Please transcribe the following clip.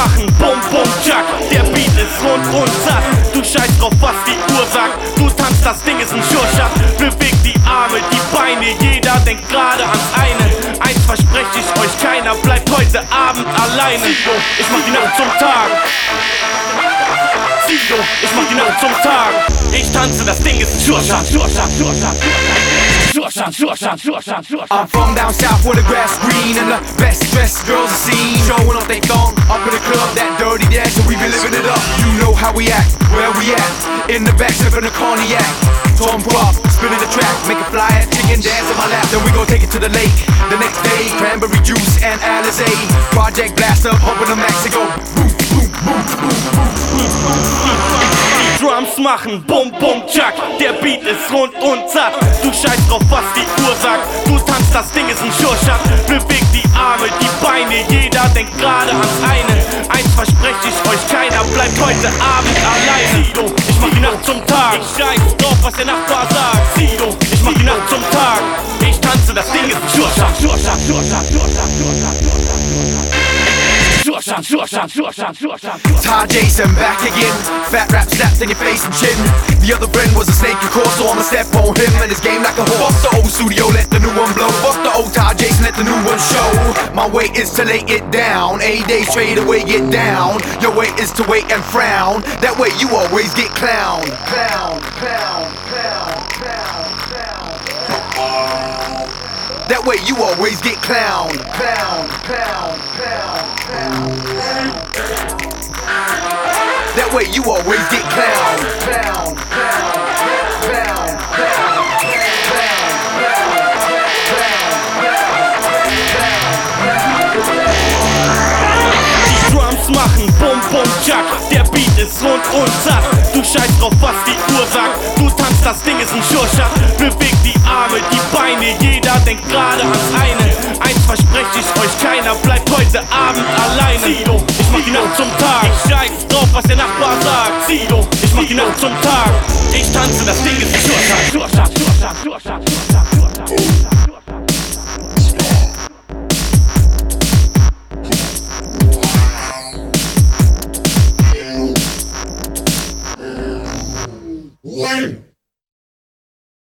machen, bum bum Jack. Der Beat ist rund und satt. Du scheißt drauf, was die Uhr sagt. Du tanzt, das Ding ist ein Sure-Shot. Beweg die Arme, die Beine, jeder denkt gerade ans eine. Eins verspreche ich euch, keiner bleibt heute Abend alleine. Ich mach die Nacht zum Tag. Ich mach die Nacht zum Tag. Ich tanze, das Ding ist ein Sure-Shot. I'm from down south where the grass green and the best dressed girls are seen, showing off they thong up in the club, that dirty dance, and we be living it up. You know how we act, where we at, in the back sipping the cognac. Tom Pop, spinning the track, make it fly at chicken dance in my lap. Then we gon' take it to the lake. The next day, cranberry juice and Alizé. Project Blaster, pumping the max and go boom, boom, boom, boom, boom, boom. Drums machen, bum bum Jack. Der Beat ist rund und satt. Du scheißt drauf, was die Uhr sagt. Du tanzt, das Ding ist ein Sure-Shot. Beweg die Arme, die Beine, jeder denkt gerade ans eine. Eins verspreche ich euch, keiner bleibt heute Abend alleine. Ich mach die Nacht zum Tag. Ich scheiß drauf, was der Nachbar sagt. Ich mach die Nacht zum Tag. Ich tanze, das Ding ist ein Sure-Shot. Ty Jason back again. Fat rap slapped in your face and chin. The other friend was a snake, of course, so I'ma step on him and his game like a horse. Fuck the old studio, let the new one blow. Fuck the old Ty Jason, let the new one show. My way is to lay it down. 8 days straight away, get down. Your way is to wait and frown. That way you always get clown. That way you always get clown. That way you always get clown. Die Drums machen, bum bum Jack. Der Beat ist rund und satt. Du scheißt drauf, was die Uhr sagt. Du tanzt, das Ding ist ein Sure-Shot. Beweg die Arme, die Beine, jeder denkt gerade ans eine. Eins verspreche ich euch, keiner bleibt heute Abend alleine. Ich mach die Nacht zum Tag. Ich scheiß drauf, was der Nachbar sagt. Ich mach die Nacht zum Tag. Ich tanze, das Ding ist ein Sure-Shot. One.